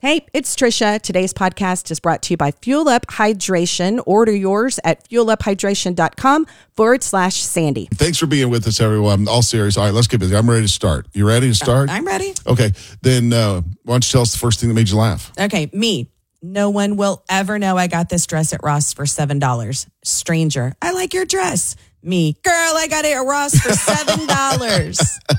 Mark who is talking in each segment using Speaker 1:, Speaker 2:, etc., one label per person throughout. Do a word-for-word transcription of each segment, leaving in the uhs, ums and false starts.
Speaker 1: Hey, it's Trisha. Today's podcast is brought to you by Fuel Up Hydration. Order yours at fueluphydration.com forward slash Sandy.
Speaker 2: Thanks for being with us, everyone. All serious. All right, let's get busy. I'm ready to start. You ready to start?
Speaker 3: I'm ready.
Speaker 2: Okay, then uh, why don't you tell us the first thing that made you laugh?
Speaker 3: Okay, me. No one will ever know I got this dress at Ross for seven dollars. Stranger, I like your dress. Me, girl, I got it at Ross for seven dollars.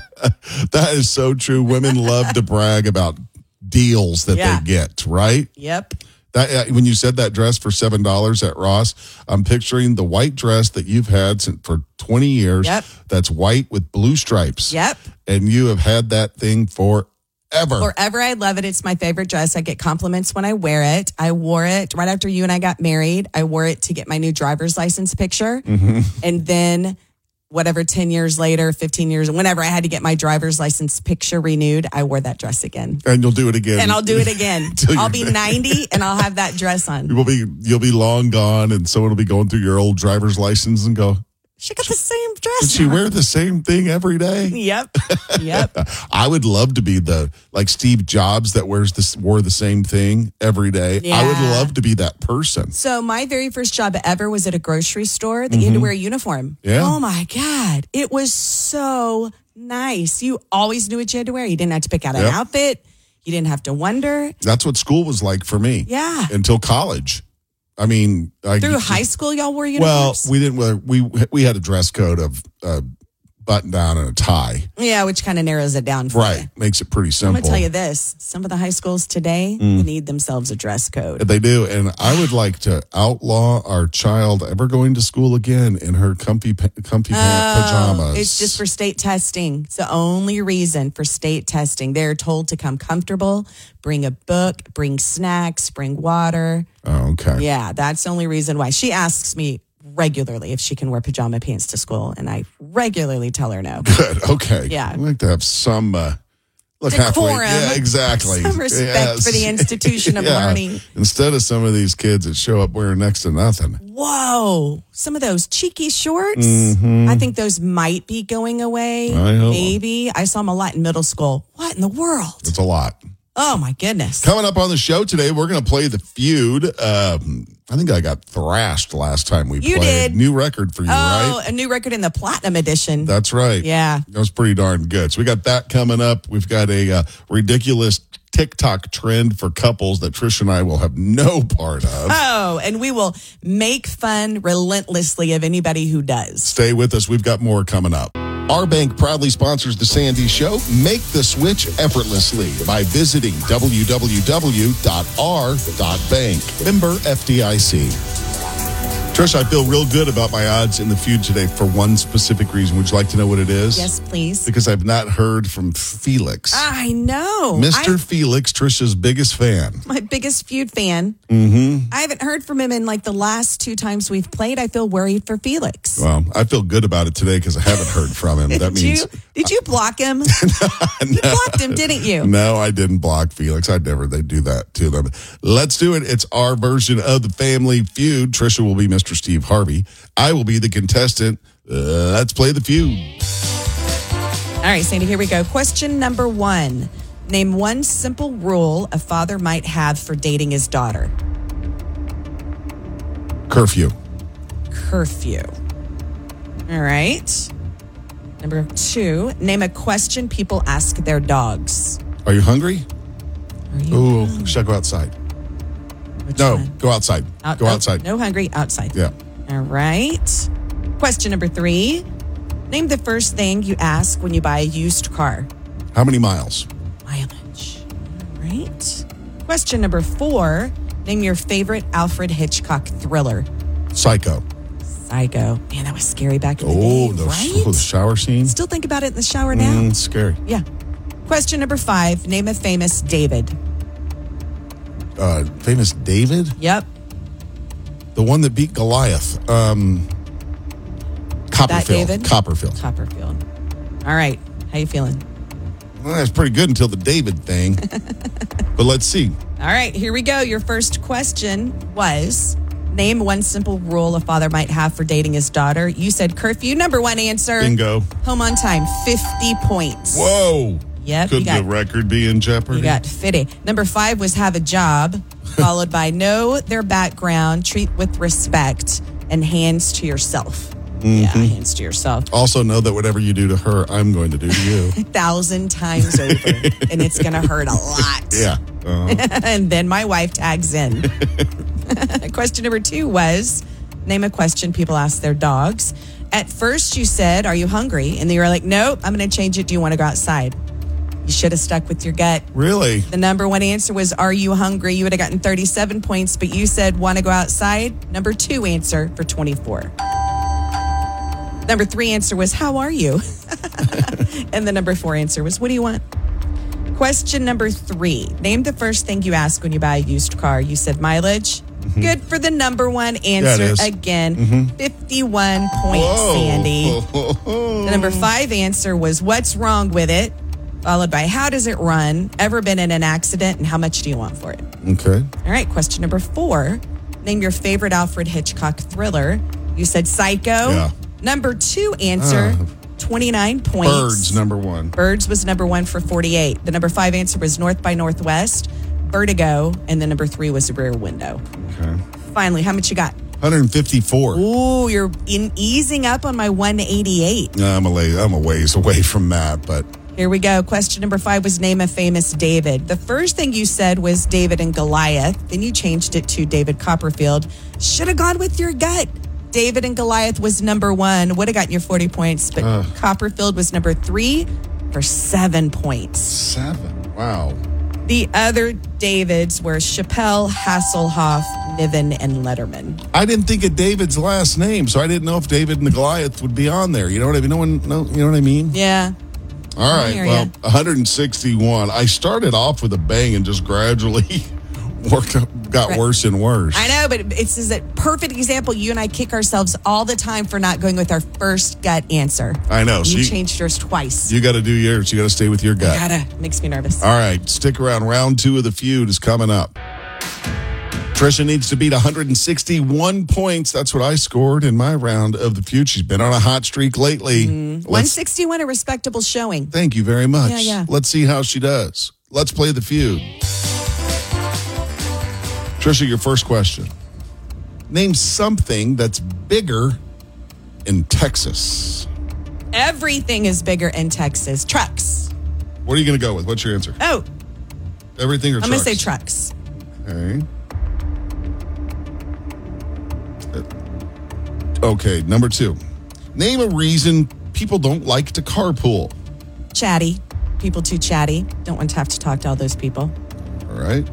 Speaker 2: That is so true. Women love to brag about deals that
Speaker 3: Yeah.
Speaker 2: they get, right?
Speaker 3: Yep.
Speaker 2: That uh, when you said that dress for seven dollars at Ross, I'm picturing the white dress that you've had since, for twenty years.
Speaker 3: Yep.
Speaker 2: That's white with blue stripes.
Speaker 3: Yep.
Speaker 2: And you have had that thing forever.
Speaker 3: Forever, I love it. It's my favorite dress. I get compliments when I wear it. I wore it right after you and I got married. I wore it to get my new driver's license picture.
Speaker 2: Mm-hmm.
Speaker 3: And then whatever, ten years later, fifteen years, whenever I had to get my driver's license picture renewed, I wore that dress again.
Speaker 2: And you'll do it again.
Speaker 3: And I'll do it again.
Speaker 2: Till
Speaker 3: I'll
Speaker 2: you're
Speaker 3: be ninety and I'll have that dress on.
Speaker 2: You will be, you'll be long gone, and someone will be going through your old driver's license and go,
Speaker 3: She got the same dress.
Speaker 2: did she
Speaker 3: on.
Speaker 2: wear the same thing every day?
Speaker 3: Yep. Yep.
Speaker 2: I would love to be the like Steve Jobs that wears this wore the same thing every day. I would
Speaker 3: Yeah.
Speaker 2: love to be that person.
Speaker 3: So my very first job ever was at a grocery store that you had to wear a uniform.
Speaker 2: Yeah.
Speaker 3: Oh my God. It was so nice. You always knew what you had to wear. You didn't have to pick out an
Speaker 2: Yep.
Speaker 3: outfit. You didn't have to wonder.
Speaker 2: That's what school was like for me.
Speaker 3: Yeah.
Speaker 2: Until college. I mean, I,
Speaker 3: Through high school, y'all wore
Speaker 2: well,
Speaker 3: uniforms?
Speaker 2: we didn't. wear- We we had a dress code of uh, button down and a tie.
Speaker 3: yeah, which kind of narrows it down for
Speaker 2: Right,
Speaker 3: you.
Speaker 2: makes it pretty
Speaker 3: I'm
Speaker 2: simple.
Speaker 3: going to tell you this. Some of the high schools today need themselves a dress code.
Speaker 2: They do, and I would like to outlaw our child ever going to school again in her comfy, pa- comfy pant pajamas.
Speaker 3: Oh, it's just for state testing. It's the only reason for state testing. They're told to come comfortable, bring a book, bring snacks, bring water.
Speaker 2: Oh, okay.
Speaker 3: Yeah, that's the only reason why. She asks me regularly if she can wear pajama pants to school, and I regularly tell her no.
Speaker 2: Good. Okay.
Speaker 3: Yeah.
Speaker 2: I'd like to have some uh, look halfway.
Speaker 3: Decorum.
Speaker 2: Yeah, exactly.
Speaker 3: Some respect
Speaker 2: Yes.
Speaker 3: for the institution of
Speaker 2: Yeah.
Speaker 3: learning.
Speaker 2: Instead of some of these kids that show up wearing next to nothing.
Speaker 3: Whoa, some of those cheeky shorts.
Speaker 2: Mm-hmm.
Speaker 3: I think those might be going away.
Speaker 2: I hope.
Speaker 3: Maybe. I saw them a lot in middle school. What in the world?
Speaker 2: It's a lot.
Speaker 3: Oh, my goodness.
Speaker 2: Coming up on the show today, we're going to play The Feud. Um, I think I got thrashed last time we
Speaker 3: You
Speaker 2: played.
Speaker 3: did.
Speaker 2: New record for you,
Speaker 3: Oh,
Speaker 2: right?
Speaker 3: a new record in the platinum edition.
Speaker 2: That's right.
Speaker 3: Yeah.
Speaker 2: That was pretty darn good. So we got that coming up. We've got a uh, ridiculous TikTok trend for couples that Trish and I will have no part of.
Speaker 3: Oh, and we will make fun relentlessly of anybody who does.
Speaker 2: Stay with us. We've got more coming up. Our bank proudly sponsors the Sandy Show. Make the switch effortlessly by visiting w w w dot r dot bank. Member F D I C. Trish, I feel real good about my odds in the feud today for one specific reason. Would you like to know what it is?
Speaker 3: Yes, please.
Speaker 2: Because I've not heard from Felix.
Speaker 3: I know.
Speaker 2: Mister
Speaker 3: I-
Speaker 2: Felix, Trisha's biggest fan.
Speaker 3: my biggest feud fan.
Speaker 2: Mm-hmm.
Speaker 3: I haven't heard from him in like the last two times we've played. I feel worried for Felix.
Speaker 2: Well, I feel good about it today because I haven't heard from him. That
Speaker 3: did
Speaker 2: means
Speaker 3: you did you block him? You blocked him, didn't you?
Speaker 2: No, I didn't block Felix. I'd never they do that to them. Let's do it. It's our version of the Family Feud. Trisha will be Mister Steve Harvey. I will be the contestant. Uh, let's play the feud.
Speaker 3: All right, Sandy, here we go. Question number one. Name one simple rule a father might have for dating his daughter.
Speaker 2: Curfew.
Speaker 3: Curfew. All right. Number two. Name a question people ask their dogs.
Speaker 2: Are you hungry?
Speaker 3: Are you
Speaker 2: Ooh, should I go outside?
Speaker 3: Which
Speaker 2: No,
Speaker 3: one?
Speaker 2: go outside.
Speaker 3: Out-
Speaker 2: go
Speaker 3: oh,
Speaker 2: outside.
Speaker 3: No hungry, outside.
Speaker 2: Yeah.
Speaker 3: All right. Question number three. Name the first thing you ask when you buy a used car.
Speaker 2: How many miles?
Speaker 3: Mileage. All right. Question number four. Name your favorite Alfred Hitchcock thriller.
Speaker 2: Psycho.
Speaker 3: Psycho. Man, that was scary back in the
Speaker 2: Oh,
Speaker 3: day,
Speaker 2: the,
Speaker 3: right?
Speaker 2: oh, the shower scene.
Speaker 3: Still think about it in the shower now.
Speaker 2: Mm, scary.
Speaker 3: Yeah. Question number five. Name a famous David.
Speaker 2: Uh, famous David,
Speaker 3: Yep.
Speaker 2: the one that beat Goliath. Um, Copperfield.
Speaker 3: David?
Speaker 2: Copperfield.
Speaker 3: Copperfield. All right. How you feeling?
Speaker 2: Well, that's pretty good until the David thing. But let's see.
Speaker 3: All right, here we go. Your first question was, name one simple rule a father might have for dating his daughter. You said curfew. Number one answer.
Speaker 2: Bingo.
Speaker 3: Home on time, fifty points.
Speaker 2: Whoa.
Speaker 3: Yep.
Speaker 2: Could
Speaker 3: you got,
Speaker 2: the record be in jeopardy?
Speaker 3: You got fifty. Number five was have a job, followed by know their background, treat with respect, and hands to yourself. Mm-hmm. Yeah, hands to yourself.
Speaker 2: Also know that whatever you do to her, I'm going to do to you.
Speaker 3: A thousand times over. And it's going to hurt a lot.
Speaker 2: Yeah. Uh-huh.
Speaker 3: And then my wife tags in. Question number two was, name a question people ask their dogs. At first you said, are you hungry? And then you were like, nope, I'm going to change it. Do you want to go outside? You should have stuck with your gut.
Speaker 2: Really?
Speaker 3: The number one answer was, are you hungry? You would have gotten thirty-seven points, but you said, want to go outside? Number two answer for twenty-four. Number three answer was, how are you? And the number four answer was, what do you want? Question number three. Name the first thing you ask when you buy a used car. You said mileage. Mm-hmm. Good for the number one answer again. Mm-hmm. fifty-one points, Whoa. Sandy. The number five answer was, what's wrong with it? Followed by, how does it run? Ever been in an accident? And how much do you want for it?
Speaker 2: Okay.
Speaker 3: All right. Question number four. Name your favorite Alfred Hitchcock thriller. You said Psycho.
Speaker 2: Yeah.
Speaker 3: Number two answer, uh, twenty-nine points.
Speaker 2: Birds, number one.
Speaker 3: Birds was number one for forty-eight. The number five answer was North by Northwest, Vertigo, and the number three was Rear Window.
Speaker 2: Okay.
Speaker 3: Finally, how much you got?
Speaker 2: one fifty-four.
Speaker 3: Ooh, you're in easing up on my one eighty-eight.
Speaker 2: I'm a, lay, I'm a ways away from that, but...
Speaker 3: Here we go. Question number five was name a famous David. The first thing you said was David and Goliath. Then you changed it to David Copperfield. Should have gone with your gut. David and Goliath was number one. Would have gotten your forty points, but uh, Copperfield was number three for seven points.
Speaker 2: Seven? Wow.
Speaker 3: The other Davids were Chappelle, Hasselhoff, Niven, and Letterman.
Speaker 2: I didn't think of David's last name, so I didn't know if David and the Goliath would be on there. You know what I mean? No one, no, you know what I mean?
Speaker 3: Yeah.
Speaker 2: All right. Well, one sixty-one. I started off with a bang and just gradually worked up, got right. worse and worse.
Speaker 3: I know, but it's, it's a perfect example. You and I kick ourselves all the time for not going with our first gut answer.
Speaker 2: I know.
Speaker 3: You
Speaker 2: so you
Speaker 3: changed yours twice.
Speaker 2: You got to do yours. You got to stay with your gut.
Speaker 3: Gotta. Makes me nervous.
Speaker 2: All right. Stick around. Round two of the feud is coming up. Trisha needs to beat one sixty-one points. That's what I scored in my round of the feud. She's been on a hot streak lately.
Speaker 3: Mm, one sixty-one, a respectable showing.
Speaker 2: Thank you very much.
Speaker 3: Yeah, yeah.
Speaker 2: Let's see how she does. Let's play the feud. Trisha, your first question. Name something that's bigger in Texas.
Speaker 3: Everything is bigger in Texas. Trucks.
Speaker 2: What are you going to go with? What's your answer?
Speaker 3: Oh.
Speaker 2: Everything or
Speaker 3: I'm
Speaker 2: trucks?
Speaker 3: going to say trucks.
Speaker 2: Okay. Okay, number two. Name a reason people don't like to carpool.
Speaker 3: Chatty. People too chatty. Don't want to have to talk to all those people.
Speaker 2: All right.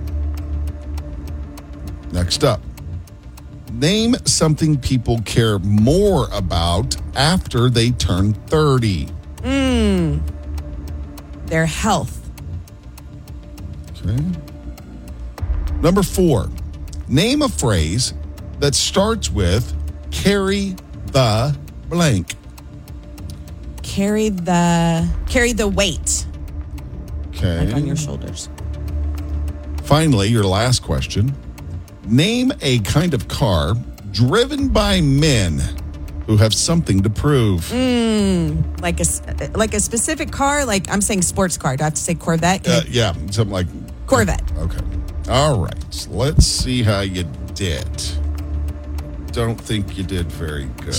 Speaker 2: Next up. Name something people care more about after they turn thirty.
Speaker 3: Mmm. Their health.
Speaker 2: Okay. Number four. Name a phrase that starts with carry the blank.
Speaker 3: Carry the carry the weight.
Speaker 2: Okay.
Speaker 3: Like on your shoulders.
Speaker 2: Finally, your last question. Name a kind of car driven by men who have something to prove.
Speaker 3: Mm, like a like a specific car. Like I'm saying, sports car. Do I have to say Corvette?
Speaker 2: Uh, yeah, something like
Speaker 3: Corvette.
Speaker 2: Okay. All right. Let's see how you did. Don't think you did very good.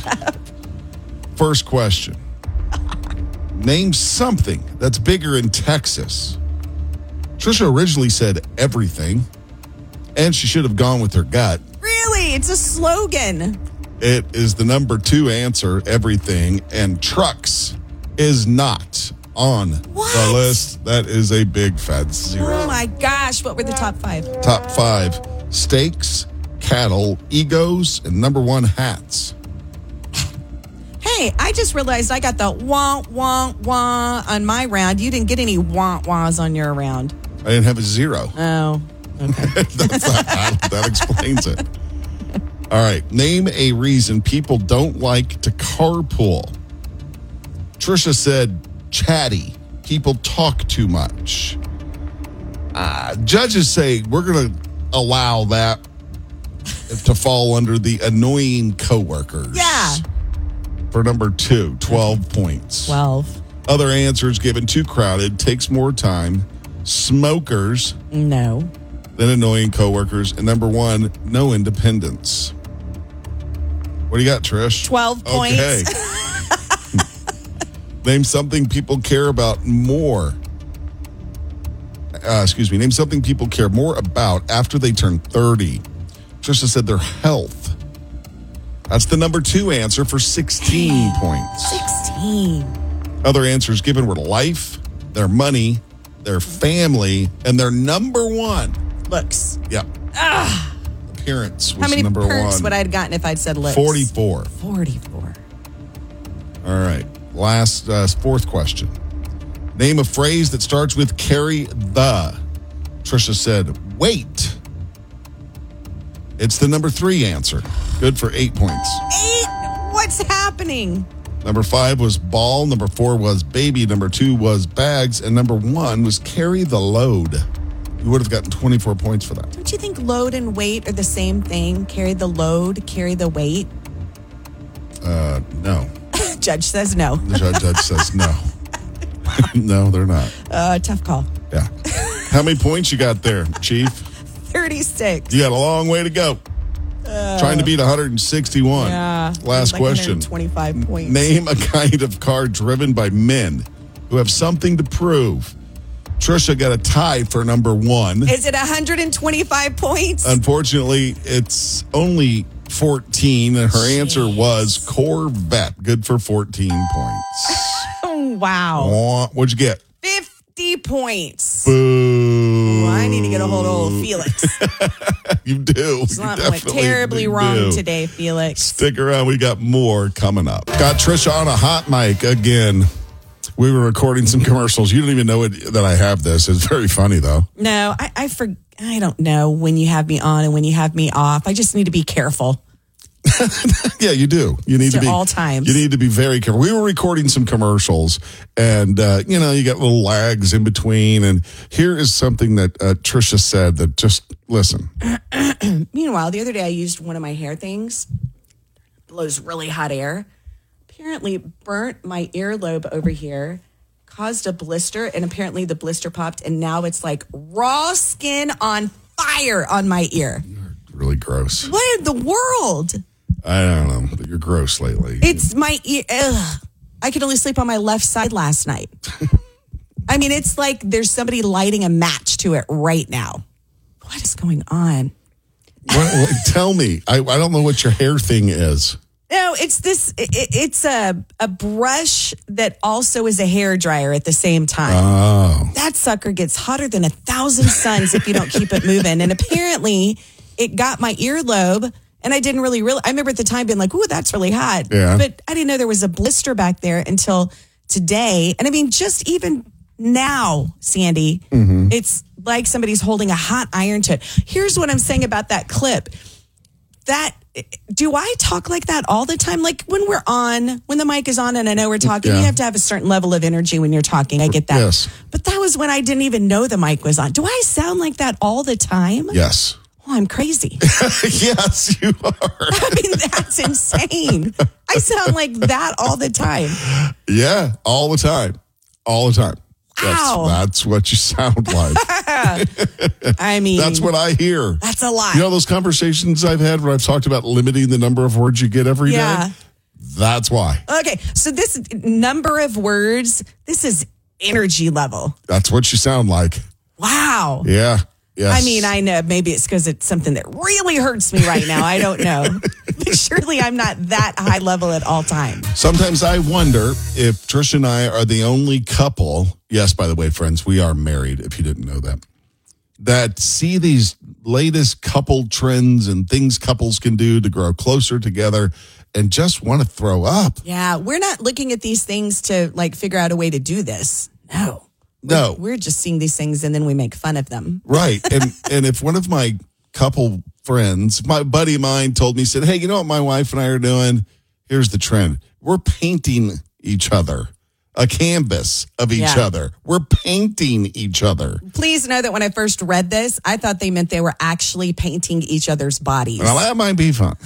Speaker 2: First question. Name something that's bigger in Texas. Trisha originally said everything, and she should have gone with her gut.
Speaker 3: Really? It's a slogan.
Speaker 2: It is the number two answer, everything, and trucks is not on
Speaker 3: what?
Speaker 2: the list. That is a big fat zero.
Speaker 3: Oh my gosh, what were the top five?
Speaker 2: Top five, steaks, cattle, egos, and number one, hats.
Speaker 3: Hey, I just realized I got the wah, wah, wah on my round. You didn't get any wah, wahs on your round.
Speaker 2: I didn't have a zero.
Speaker 3: Oh, okay.
Speaker 2: That's not, that, that explains it. All right. Name a reason people don't like to carpool. Trisha said chatty. People talk too much. Uh, judges say we're going to allow that to fall under the annoying coworkers.
Speaker 3: Yeah.
Speaker 2: For number two, twelve points.
Speaker 3: twelve.
Speaker 2: Other answers given: too crowded, takes more time, smokers
Speaker 3: No.
Speaker 2: than annoying coworkers, and number one, no independence. What do you got, Trish?
Speaker 3: twelve points.
Speaker 2: Okay. Name something people care about more. Uh, excuse me. Name something people care more about after they turn thirty. Trisha said their health. That's the number two answer for sixteen points.
Speaker 3: sixteen.
Speaker 2: Other answers given were life, their money, their family, and their number one.
Speaker 3: Looks.
Speaker 2: Yep. Appearance was
Speaker 3: How many
Speaker 2: number
Speaker 3: perks
Speaker 2: one.
Speaker 3: would I have gotten if I'd said looks?
Speaker 2: forty-four.
Speaker 3: forty-four.
Speaker 2: All right. Last, uh, fourth question. Name a phrase that starts with carry the. Trisha said, wait. It's the number three answer. Good for eight points.
Speaker 3: Eight? What's happening?
Speaker 2: Number five was ball. Number four was baby. Number two was bags. And number one was carry the load. You would have gotten twenty-four points for that.
Speaker 3: Don't you think load and weight are the same thing? Carry the load, carry the weight?
Speaker 2: Uh, no.
Speaker 3: Judge says no.
Speaker 2: The judge, judge says no. No, they're not.
Speaker 3: Uh, tough call.
Speaker 2: Yeah. How many points you got there, Chief?
Speaker 3: thirty-six.
Speaker 2: You got a long way to go. Trying to beat one hundred sixty-one.
Speaker 3: Yeah.
Speaker 2: Last
Speaker 3: like
Speaker 2: question.
Speaker 3: twenty-five points.
Speaker 2: Name a kind of car driven by men who have something to prove. Trisha got a tie for number one.
Speaker 3: Is it one hundred twenty-five points?
Speaker 2: Unfortunately, it's only fourteen, and her
Speaker 3: Jeez.
Speaker 2: answer was Corvette. Good for fourteen points.
Speaker 3: Oh, wow.
Speaker 2: Wah, What'd you get?
Speaker 3: fifty points.
Speaker 2: Boo.
Speaker 3: Well, I need to get a hold of old Felix.
Speaker 2: You do. You
Speaker 3: Something went
Speaker 2: definitely
Speaker 3: terribly
Speaker 2: do.
Speaker 3: wrong today, Felix.
Speaker 2: Stick around. We got more coming up. Got Trisha on a hot mic again. We were recording some commercials. You don't even know it, that I have this. It's very funny, though.
Speaker 3: No, I, I for, I don't know when you have me on and when you have me off. I just need to be careful.
Speaker 2: Yeah, you do. You need
Speaker 3: To
Speaker 2: to be
Speaker 3: all times.
Speaker 2: You need to be very careful. We were recording some commercials, and uh, you know, you get little lags in between. And here is something that uh, Trisha said that just listen.
Speaker 3: Meanwhile, the other day I used one of my hair things. Blows really hot air. Apparently burnt my earlobe over here, caused a blister, and apparently the blister popped, and now it's like raw skin on fire on my ear.
Speaker 2: Really gross.
Speaker 3: What in the world?
Speaker 2: I don't know, but you're gross lately.
Speaker 3: It's my ear. Ugh. I could only sleep on my left side last night. I mean, it's like there's somebody lighting a match to it right now. What is going on?
Speaker 2: What, what, tell me. I, I don't know what your hair thing is.
Speaker 3: No, it's this. It, it's a a brush that also is a hair dryer at the same time.
Speaker 2: Oh.
Speaker 3: That sucker gets hotter than a thousand suns if you don't keep it moving. And apparently, it got my earlobe, and I didn't really realize. I remember at the time being like, "Ooh, that's really hot,"
Speaker 2: Yeah.
Speaker 3: but I didn't know there was a blister back there until today. And I mean, just even now, Sandy,
Speaker 2: Mm-hmm.
Speaker 3: it's like somebody's holding a hot iron to it. Here's what I'm saying about that clip. That do I talk like that all the time? Like when we're on, when the mic is on and I know we're talking,
Speaker 2: Yeah.
Speaker 3: you have to have a certain level of energy when you're talking. I get that.
Speaker 2: Yes.
Speaker 3: But that was when I didn't even know the mic was on. Do I sound like that all the time?
Speaker 2: Yes.
Speaker 3: Oh, I'm crazy.
Speaker 2: Yes, you are.
Speaker 3: I mean, that's insane. I sound like that all the time.
Speaker 2: Yeah, all the time. All the time. That's,
Speaker 3: Ow.
Speaker 2: that's what you sound like.
Speaker 3: I mean,
Speaker 2: That's what I hear.
Speaker 3: that's a lot.
Speaker 2: You know those conversations I've had where I've talked about limiting the number of words you get every day?
Speaker 3: Yeah.
Speaker 2: That's why.
Speaker 3: Okay, so this number of words, this is energy level.
Speaker 2: That's what you sound like.
Speaker 3: Wow.
Speaker 2: Yeah. Yes.
Speaker 3: I mean, I know maybe it's because it's something that really hurts me right now. I don't know. But surely I'm not that high level at all times.
Speaker 2: Sometimes I wonder if Trish and I are the only couple, yes, by the way, friends, we are married, if you didn't know that, that see these latest couple trends and things couples can do to grow closer together and just want to throw up.
Speaker 3: Yeah, we're not looking at these things to like figure out a way to do this. No.
Speaker 2: No.
Speaker 3: We're just seeing these things and then we make fun of them.
Speaker 2: Right. And and if one of my couple friends, my buddy of mine told me, said, hey, you know what my wife and I are doing? Here's the trend. We're painting each other. a canvas of each
Speaker 3: Yeah.
Speaker 2: other. We're painting each other.
Speaker 3: Please know that when I first read this, I thought they meant they were actually painting each other's bodies.
Speaker 2: Well, that might be fun.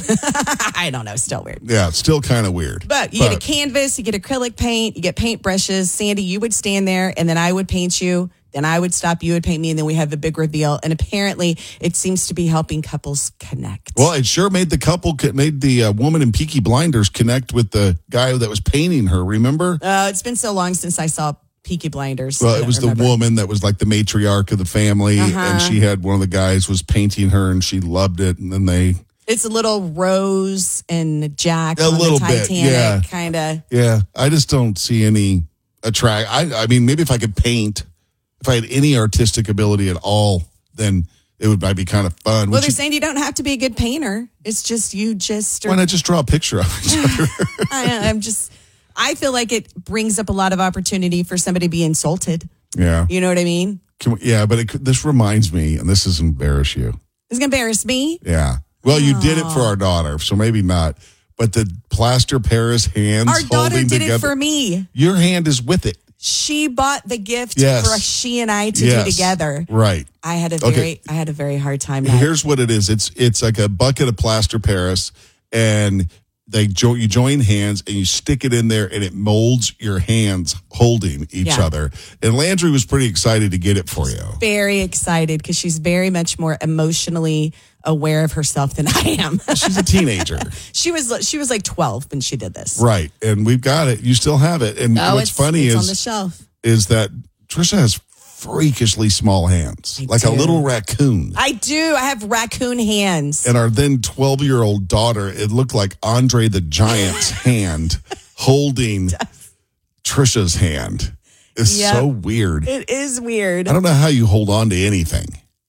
Speaker 3: I don't know. Still weird.
Speaker 2: Yeah, it's still kind of weird.
Speaker 3: But you get a canvas, you get acrylic paint, you get paint brushes. Sandy, you would stand there and then I would paint you. Then I would stop, you would paint me, and then we have a big reveal. And apparently it seems to be helping couples connect.
Speaker 2: Well, it sure made the couple, made the uh, woman in Peaky Blinders connect with the guy that was painting her, remember?
Speaker 3: Uh, it's been so long since I saw Peaky Blinders.
Speaker 2: Well,
Speaker 3: I
Speaker 2: it
Speaker 3: don't
Speaker 2: was
Speaker 3: remember.
Speaker 2: the woman that was like the matriarch of the family,
Speaker 3: Uh-huh.
Speaker 2: and she had one of the guys was painting her, and she loved it, and then they...
Speaker 3: It's a little Rose and Jack
Speaker 2: A
Speaker 3: on
Speaker 2: little
Speaker 3: the
Speaker 2: bit,
Speaker 3: Titanic,
Speaker 2: yeah.
Speaker 3: kind of.
Speaker 2: Yeah, I just don't see any attract. I, I mean, maybe if I could paint, if I had any artistic ability at all, then it would might be kind of fun.
Speaker 3: Well,
Speaker 2: Would
Speaker 3: they're
Speaker 2: you-
Speaker 3: saying you don't have to be a good painter. It's just you just.
Speaker 2: why not just draw a picture of each other?
Speaker 3: I, I'm just. I feel like it brings up a lot of opportunity for somebody to be insulted.
Speaker 2: Yeah,
Speaker 3: You know what I mean?
Speaker 2: Can we- yeah, but it, could- this reminds me, and this is embarrass you.
Speaker 3: It's gonna embarrass me.
Speaker 2: Yeah, well, you did it for our daughter, so maybe not. But the plaster Paris hands
Speaker 3: Our daughter
Speaker 2: holding
Speaker 3: did
Speaker 2: together,
Speaker 3: it for me.
Speaker 2: Your hand is with it.
Speaker 3: She bought the gift
Speaker 2: Yes.
Speaker 3: for she and I to
Speaker 2: Yes.
Speaker 3: do together.
Speaker 2: Right.
Speaker 3: I had a
Speaker 2: Okay.
Speaker 3: very, I had a very hard time. That.
Speaker 2: Here's what it is. It's it's like a bucket of plaster Paris, and they jo- you join hands and you stick it in there, and it molds your hands holding each
Speaker 3: Yeah.
Speaker 2: other. And Landry was pretty excited to get it for you.
Speaker 3: Very excited because she's very much more emotionally aware of herself than I am.
Speaker 2: She's a teenager,
Speaker 3: she was she was like twelve when she did this.
Speaker 2: right? And we've got it. You still have it. And
Speaker 3: Oh,
Speaker 2: what's
Speaker 3: it's,
Speaker 2: funny
Speaker 3: it's
Speaker 2: is
Speaker 3: on the shelf.
Speaker 2: is that Trisha has freakishly small hands,
Speaker 3: I
Speaker 2: like a
Speaker 3: do.
Speaker 2: little raccoon.
Speaker 3: I do. I have raccoon hands.
Speaker 2: And our then twelve year old daughter, it looked like Andre the Giant's hand holding Trisha's hand. It's
Speaker 3: Yep.
Speaker 2: so weird.
Speaker 3: It is weird.
Speaker 2: I don't know how you hold on to anything.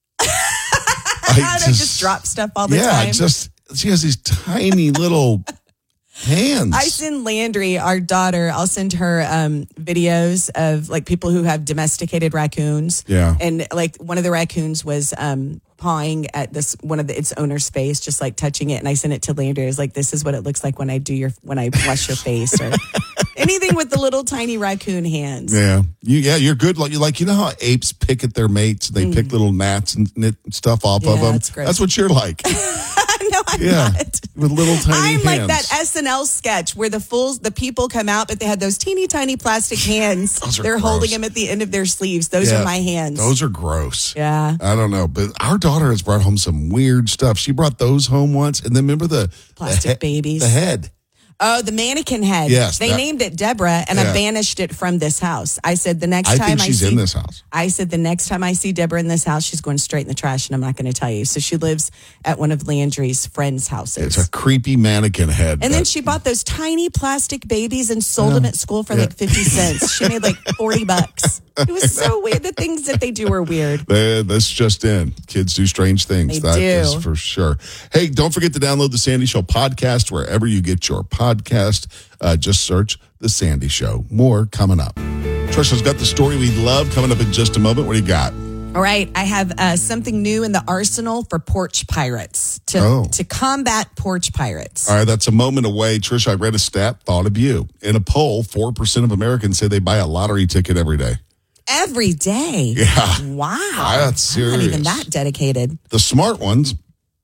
Speaker 3: I just, just drop stuff all the
Speaker 2: yeah,
Speaker 3: time.
Speaker 2: just she has these tiny little hands.
Speaker 3: I send Landry, our daughter, I'll send her um, videos of like people who have domesticated raccoons.
Speaker 2: Yeah.
Speaker 3: And like one of the raccoons was um, pawing at this one of the, its owner's face, just like touching it. And I sent it to Landry. I was like, this is what it looks like when I do your, when I wash your face or anything with the little tiny raccoon hands.
Speaker 2: Yeah, you, yeah, you're good. Like you, like you know how apes pick at their mates? They pick little gnats and knit stuff off of
Speaker 3: Mm. Yeah,
Speaker 2: them.
Speaker 3: it's gross.
Speaker 2: That's what you're like.
Speaker 3: No, I'm
Speaker 2: Yeah,
Speaker 3: not.
Speaker 2: with little tiny
Speaker 3: I'm
Speaker 2: hands.
Speaker 3: like that S N L sketch where the fools, the people come out, but they had those teeny tiny plastic hands.
Speaker 2: Those are
Speaker 3: They're
Speaker 2: gross.
Speaker 3: holding them at the end of their sleeves. Those
Speaker 2: Yeah,
Speaker 3: are my hands.
Speaker 2: Those are gross.
Speaker 3: yeah.
Speaker 2: I don't know, but our daughter has brought home some weird stuff. She brought those home once, and then remember the
Speaker 3: Plastic
Speaker 2: the he-
Speaker 3: babies.
Speaker 2: the head.
Speaker 3: Oh, the mannequin head.
Speaker 2: Yes,
Speaker 3: They
Speaker 2: that-
Speaker 3: named it Deborah, and
Speaker 2: Yeah.
Speaker 3: I banished it from this house. I said the next
Speaker 2: I
Speaker 3: time
Speaker 2: think
Speaker 3: I
Speaker 2: she's
Speaker 3: see
Speaker 2: in this house.
Speaker 3: I said the next time I see Deborah in this house, she's going straight in the trash, and I'm not going to tell you. So she lives at one of Landry's friends' houses.
Speaker 2: It's a creepy mannequin head.
Speaker 3: And then
Speaker 2: that-
Speaker 3: she bought those tiny plastic babies and sold them at school for
Speaker 2: Yeah.
Speaker 3: like fifty cents. She made like forty bucks. It was so weird. The things that they do are weird.
Speaker 2: Uh, that's just in. Kids do strange things.
Speaker 3: They
Speaker 2: That
Speaker 3: do.
Speaker 2: is for sure. Hey, don't forget to download the Sandy Show podcast wherever you get your podcast. Uh, just search The Sandy Show. More coming up. Trisha's got the story we love coming up in just a moment. What do you got?
Speaker 3: All right, I have uh, something new in the arsenal for porch pirates to
Speaker 2: Oh.
Speaker 3: to combat porch pirates.
Speaker 2: All right, that's a moment away. Trish, I read a stat, thought of you. In a poll, four percent of Americans say they buy a lottery ticket every day.
Speaker 3: Every day.
Speaker 2: Yeah.
Speaker 3: Wow.
Speaker 2: That's
Speaker 3: I'm not even
Speaker 2: serious.
Speaker 3: that dedicated.
Speaker 2: The smart ones,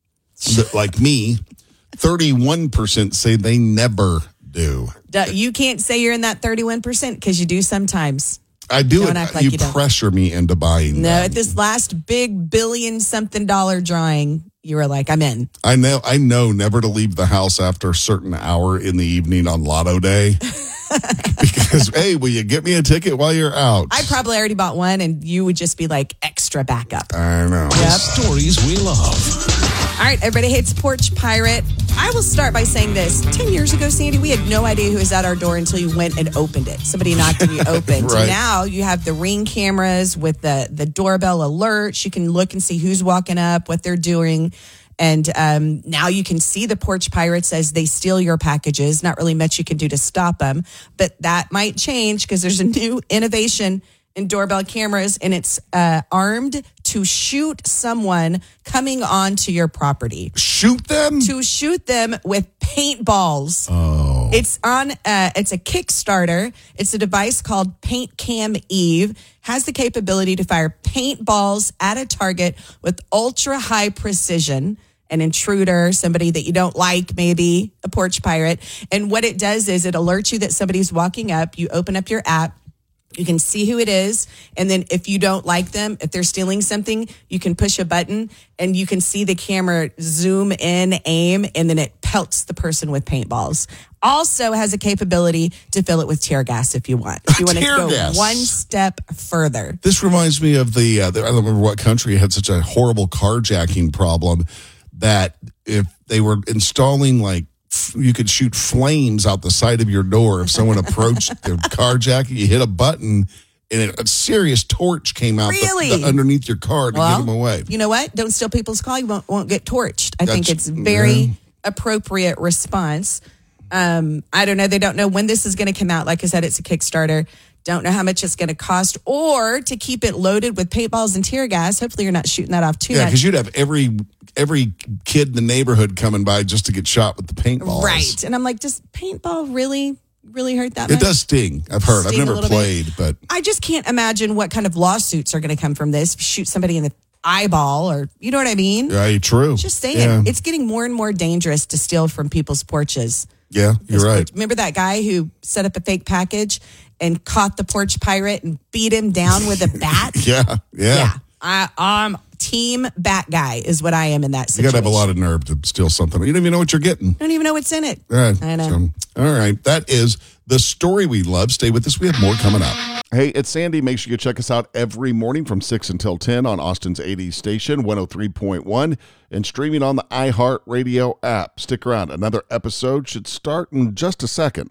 Speaker 2: that, like me, thirty-one percent say they never do.
Speaker 3: Duh, You can't say you're in that thirty-one percent because you do sometimes.
Speaker 2: I do
Speaker 3: Don't
Speaker 2: it.
Speaker 3: act like
Speaker 2: you
Speaker 3: you don't.
Speaker 2: pressure me into buying
Speaker 3: No,
Speaker 2: them.
Speaker 3: at this last big billion something dollar drawing, you were like, I'm in.
Speaker 2: I know I know never to leave the house after a certain hour in the evening on Lotto Day. Because, hey, will you get me a ticket while you're out?
Speaker 3: I probably already bought one, and you would just be like extra backup.
Speaker 2: I know.
Speaker 3: Yep.
Speaker 4: Stories we love.
Speaker 3: All right, everybody hates porch pirate. I will start by saying this. Ten years ago, Sandy, we had no idea who was at our door until you went and opened it. Somebody knocked and you opened.
Speaker 2: Right.
Speaker 3: Now you have the Ring cameras with the, the doorbell alerts. You can look and see who's walking up, what they're doing. And um, now you can see the porch pirates as they steal your packages. Not really much you can do to stop them, but that might change because there's a new innovation in doorbell cameras, and it's uh, armed to shoot someone coming onto your property.
Speaker 2: Shoot them?
Speaker 3: To shoot them with paintballs.
Speaker 2: Oh.
Speaker 3: It's on, uh, it's a Kickstarter. It's a device called Paint Cam Eve. Has the capability to fire paintballs at a target with ultra high precision. An intruder, somebody that you don't like, maybe a porch pirate. And what it does is it alerts you that somebody's walking up. You open up your app. You can see who it is. And then if you don't like them, if they're stealing something, you can push a button and you can see the camera zoom in, aim, and then it pelts the person with paintballs. Also has a capability to fill it with tear gas if you want. If you want to
Speaker 2: Tear
Speaker 3: go
Speaker 2: gas.
Speaker 3: one step further.
Speaker 2: This reminds me of the, uh, the, I don't remember what country had such a horrible carjacking problem that if they were installing like, f- you could shoot flames out the side of your door. If someone approached the carjacking, you hit a button and it, a serious torch came out the-
Speaker 3: Really?
Speaker 2: the, underneath your car to
Speaker 3: Well,
Speaker 2: get them away.
Speaker 3: You know what? Don't steal people's car. You won't, won't get torched. I think
Speaker 2: That's-
Speaker 3: it's very
Speaker 2: yeah.
Speaker 3: appropriate response. Um, I don't know. They don't know when this is going to come out. Like I said, it's a Kickstarter. Don't know how much it's going to cost or to keep it loaded with paintballs and tear gas. Hopefully you're not shooting that off too
Speaker 2: Yeah,
Speaker 3: much.
Speaker 2: because you'd have every every kid in the neighborhood coming by just to get shot with the paintballs.
Speaker 3: Right. And I'm like, does paintball really, really hurt that
Speaker 2: It
Speaker 3: much?
Speaker 2: does sting. I've heard.
Speaker 3: Sting a
Speaker 2: I've never
Speaker 3: little bit.
Speaker 2: played, but
Speaker 3: I just can't imagine what kind of lawsuits are going to come from this. Shoot somebody in the eyeball or, you know what I mean?
Speaker 2: yeah, true.
Speaker 3: Just saying,
Speaker 2: Yeah,
Speaker 3: it's getting more and more dangerous to steal from people's porches.
Speaker 2: yeah you're right.
Speaker 3: Remember that guy who set up a fake package and caught the porch pirate and beat him down with a bat?
Speaker 2: Yeah, yeah.
Speaker 3: Yeah. I, I'm team bat guy is what I am in that
Speaker 2: You
Speaker 3: situation.
Speaker 2: got to have a lot of nerve to steal something. You don't even know what you're getting.
Speaker 3: I don't even know what's in it.
Speaker 2: Right.
Speaker 3: I know.
Speaker 2: So, all right. That is the story we love. Stay with us. We have more coming up.
Speaker 5: Hey, it's Sandy. Make sure you check us out every morning from six until ten on Austin's eighties station, one oh three point one, and streaming on the iHeartRadio app. Stick around. Another episode should start in just a second.